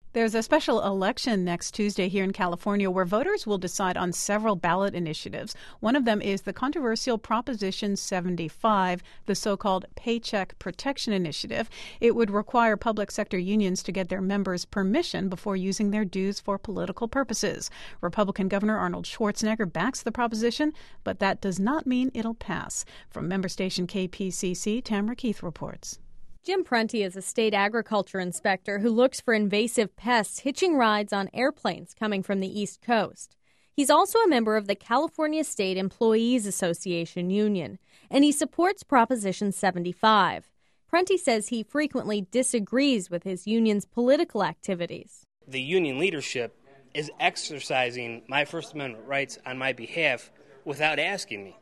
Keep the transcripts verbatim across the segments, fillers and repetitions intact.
There's a special election next Tuesday here in California where voters will decide on several ballot initiatives. One of them is the controversial Proposition seventy-five, the so-called Paycheck Protection Initiative. It would require public sector unions to get their members' permission before using their dues for political purposes. Republican Governor Arnold Schwarzenegger backs the proposition, but that does not mean it'll pass. From member station K P C C, Tamara Keith reports. Jim Prunty is a state agriculture inspector who looks for invasive pests hitching rides on airplanes coming from the East Coast. He's also a member of the California State Employees Association Union, and he supports Proposition seventy-five. Prunty says he frequently disagrees with his union's political activities. The union leadership is exercising my First Amendment rights on my behalf without asking me.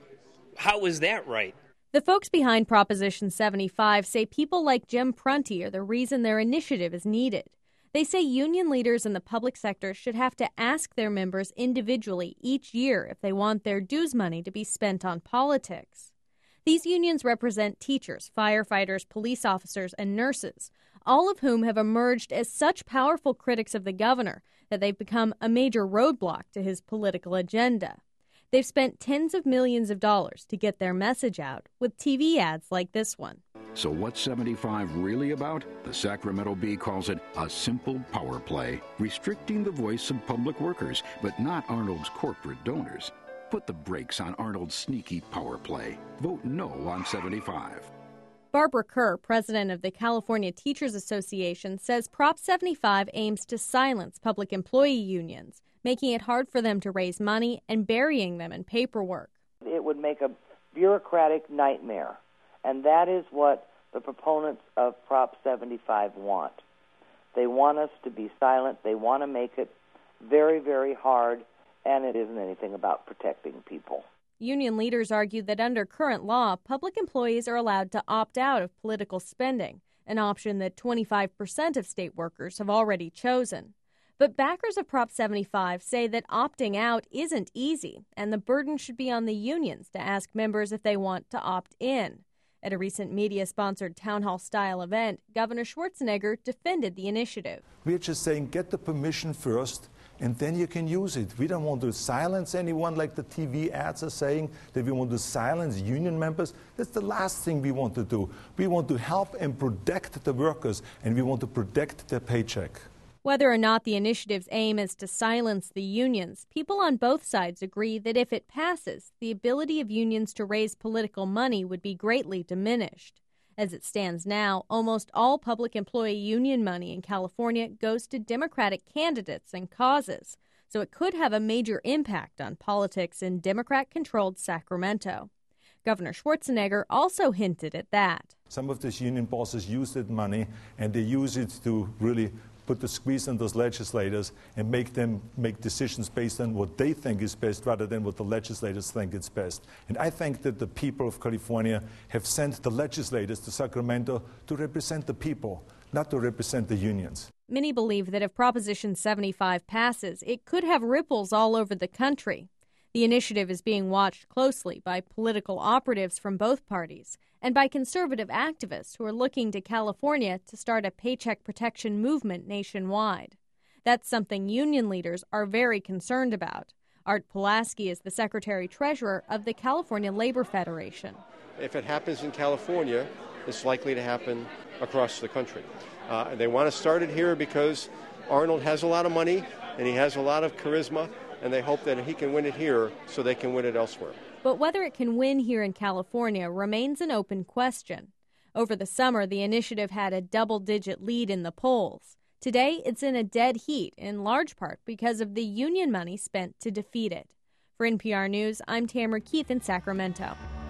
How is that right? The folks behind Proposition seventy-five say people like Jim Prunty are the reason their initiative is needed. They say union leaders in the public sector should have to ask their members individually each year if they want their dues money to be spent on politics. These unions represent teachers, firefighters, police officers, and nurses, all of whom have emerged as such powerful critics of the governor that they've become a major roadblock to his political agenda. They've spent tens of millions of dollars to get their message out with T V ads like this one. So what's seventy-five really about? The Sacramento Bee calls it a simple power play, restricting the voice of public workers, but not Arnold's corporate donors. Put the brakes on Arnold's sneaky power play. Vote no on seventy-five. Barbara Kerr, president of the California Teachers Association, says Prop seventy-five aims to silence public employee unions, making it hard for them to raise money and burying them in paperwork. It would make a bureaucratic nightmare, and that is what the proponents of Prop seventy-five want. They want us to be silent. They want to make it very, very hard, and it isn't anything about protecting people. Union leaders argue that under current law, public employees are allowed to opt out of political spending, an option that twenty-five percent of state workers have already chosen. But backers of Prop seventy-five say that opting out isn't easy, and the burden should be on the unions to ask members if they want to opt in. At a recent media-sponsored town hall-style event, Governor Schwarzenegger defended the initiative. We're just saying get the permission first, and then you can use it. We don't want to silence anyone like the T V ads are saying, that we want to silence union members. That's the last thing we want to do. We want to help and protect the workers, and we want to protect their paycheck. Whether or not the initiative's aim is to silence the unions, people on both sides agree that if it passes, the ability of unions to raise political money would be greatly diminished. As it stands now, almost all public employee union money in California goes to Democratic candidates and causes, so it could have a major impact on politics in Democrat-controlled Sacramento. Governor Schwarzenegger also hinted at that. Some of these union bosses use that money, and they use it to really put the squeeze on those legislators and make them make decisions based on what they think is best rather than what the legislators think is best. And I think that the people of California have sent the legislators to Sacramento to represent the people, not to represent the unions. Many believe that if Proposition seventy-five passes, it could have ripples all over the country. The initiative is being watched closely by political operatives from both parties and by conservative activists who are looking to California to start a paycheck protection movement nationwide. That's something union leaders are very concerned about. Art Pulaski is the secretary-treasurer of the California Labor Federation. If it happens in California, it's likely to happen across the country. Uh, they want to start it here because Arnold has a lot of money and he has a lot of charisma, and they hope that he can win it here so they can win it elsewhere. But whether it can win here in California remains an open question. Over the summer, the initiative had a double-digit lead in the polls. Today, it's in a dead heat, in large part because of the union money spent to defeat it. For N P R News, I'm Tamara Keith in Sacramento.